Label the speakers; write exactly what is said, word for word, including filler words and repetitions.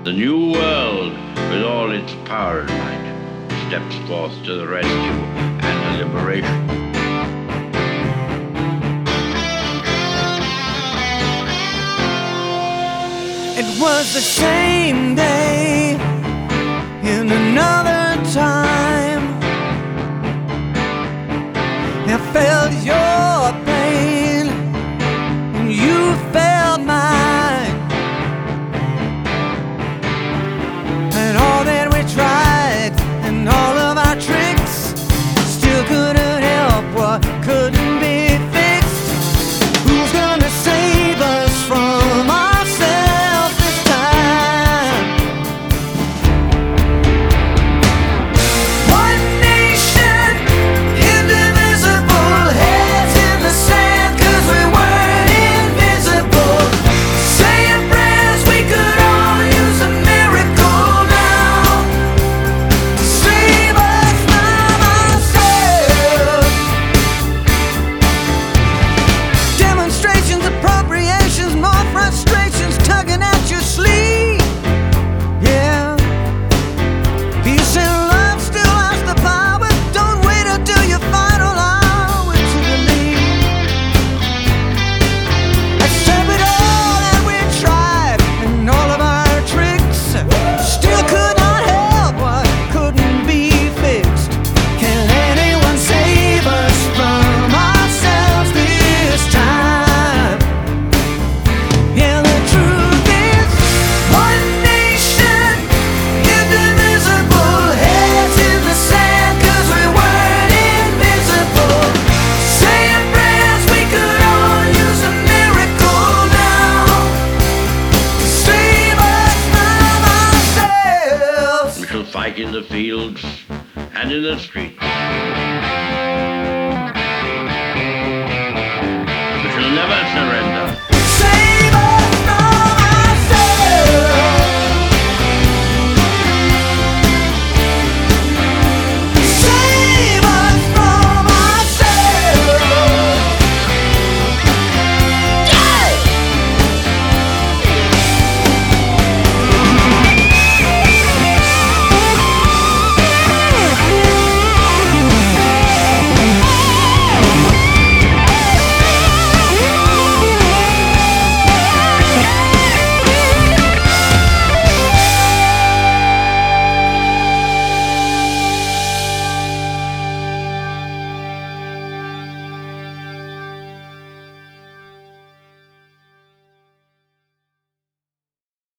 Speaker 1: The new world, with all its power and might, steps forth to the rescue and the liberation.
Speaker 2: It was the same day in another time. I felt your pain and you felt mine. And all that we tried and all of our tricks still couldn't help what couldn't be fixed. Who's gonna save us from ourselves this time? One nation, indivisible, heads in the sand, 'cause we weren't invisible. Saying prayers, we could all use a miracle now. Save us from ourselves. Demonstrations, appropriations, more frustrations tugging at your sleeve. Yeah. Peace and love still has the power. Don't wait until your final hour to believe. Accept it all that we tried and all of our tricks still could not help what couldn't be fixed. Can anyone save us from ourselves this time? Yeah, the truth is, one nation, indivisible, heads in the sand, 'cause we weren't invisible. Saying prayers, we could all use a miracle now. Save us from ourselves.
Speaker 1: We shall fight in the fields and in the streets.